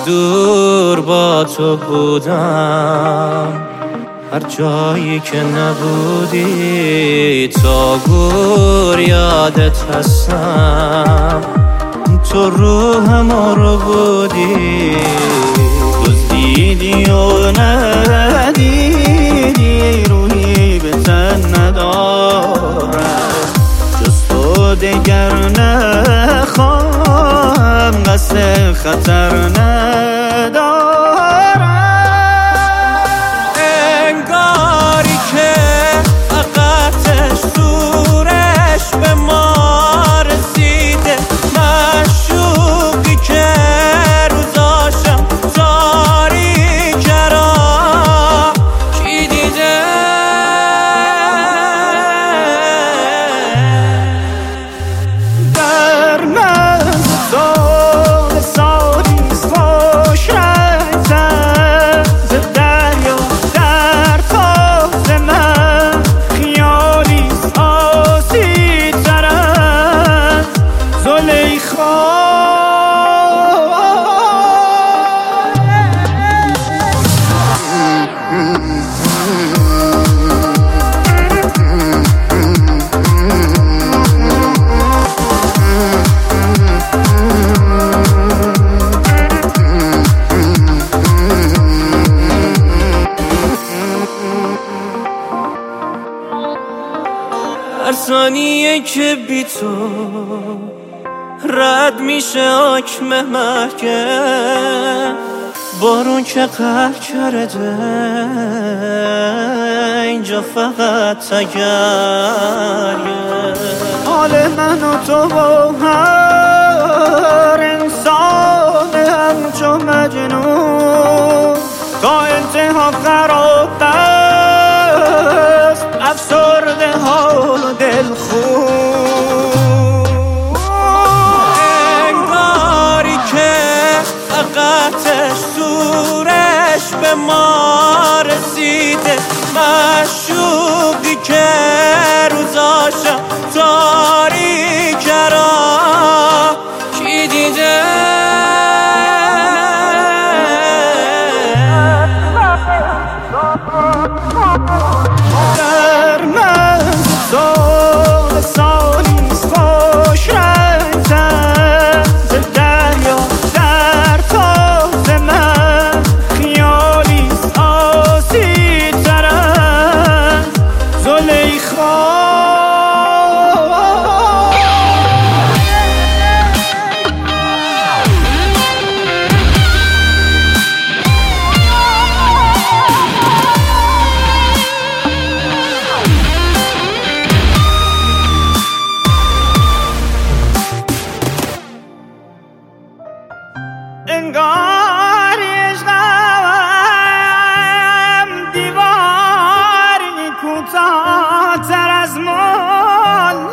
دور با تو بودم، هر جایی که نبودی تا گور یادت هستم. تو روح ما رو بودی، دزدیدی و ندیدی، روحی به تن ندارم جز تو دگر نخواهم، قصد خطر ندارم. انگاری که فقطش زورش به ما رسیده، مشوقی که روزاشم تاریکه را کی دیده. در من سال سالیست خوش رنگ‌تر ز دریا، در تاز من خیالیست آسی‌تر از زلیخا. هر ثانیه که بی تو رد میشه حکم محکم، بارون که قهر کرده اینجا فقط تگریه. حال من و تو با هر انسان همچو مجنون تا انتها خراب است، افسرده حال و دلخون. انگاری که فقطش زورش به ما رسیده، مشوقی که روزاشم تاریکه را کی دیده. در من سال سالیست خوش رنگ‌تر ز دریا، در تاز من خیالیست آسی‌تر از زلیخا. انگار عشقم دیواری کوتاه‌تر از مال